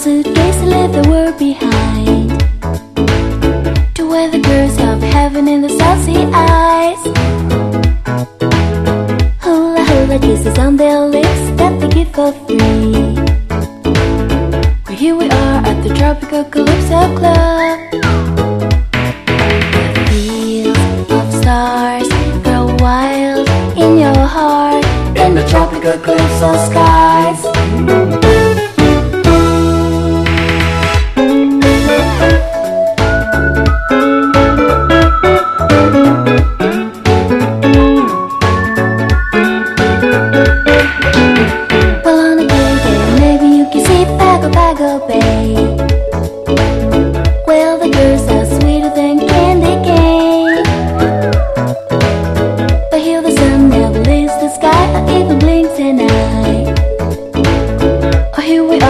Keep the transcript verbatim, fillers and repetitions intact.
suitcase and leave the world behind, to where the girls have heaven in the South Sea eyes. Hula hula kisses on their lips that they give for free. Well, here we are at the Tropical Calypso Club. The fields of stars grow wild in your heart, in the Tropical Calypso skies. Well, on a gay day, maybe you can see Pago Pago Bay.